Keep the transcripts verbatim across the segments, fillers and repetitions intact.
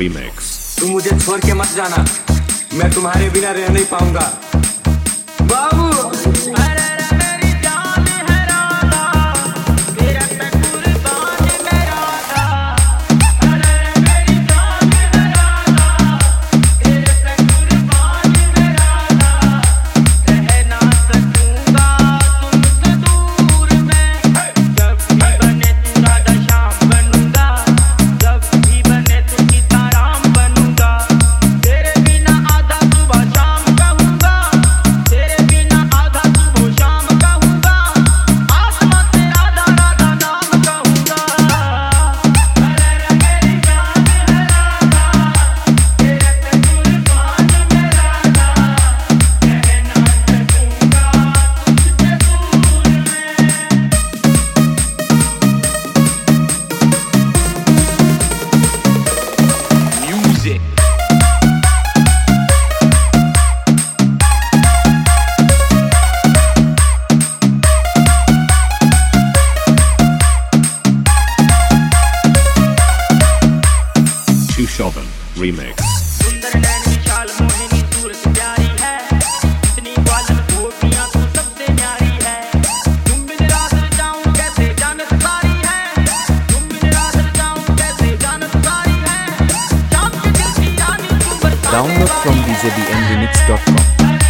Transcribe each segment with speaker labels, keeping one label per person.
Speaker 1: Remix.
Speaker 2: तुम मुझे छोड़ के मत जाना, मैं तुम्हारे बिना रह नहीं पाऊंगा बाबू।
Speaker 1: Chauvin Remix.
Speaker 3: सुंदर नैन विशाल मोहिनी सूरत प्यारी है, इतनी ग्वालन गोपियां तू सबसे न्यारी है। तुम बिन रात जाऊं कैसे जानत सारी है, तुम बिन रात जाऊं कैसे जानत सारी है। शाम के दिल की रानी तू बरसाने
Speaker 4: Download from d j b m remix dot com.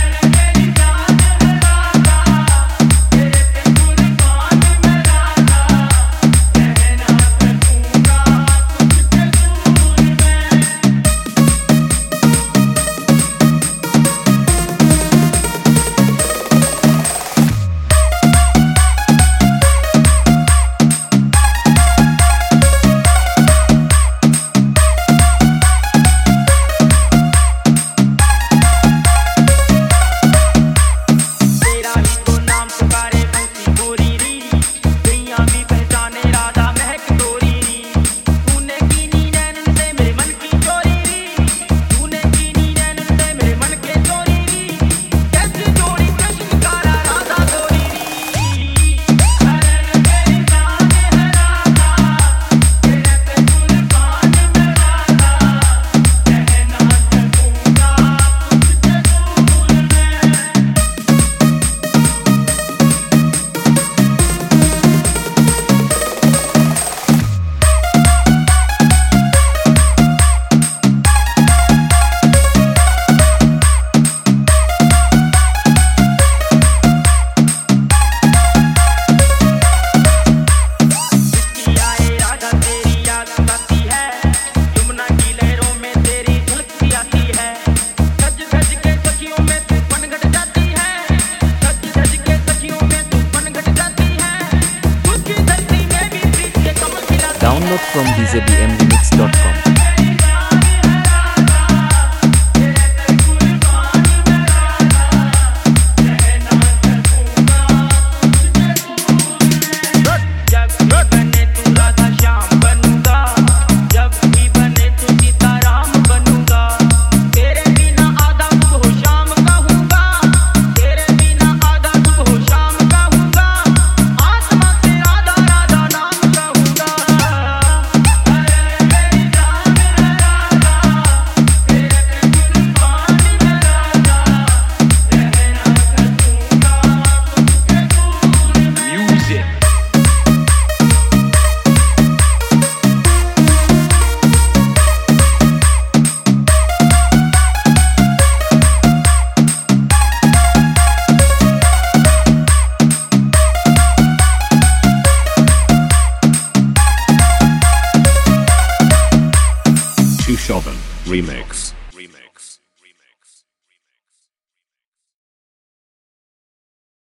Speaker 4: Download from d j b m remix dot com.
Speaker 1: Chauvin Remix.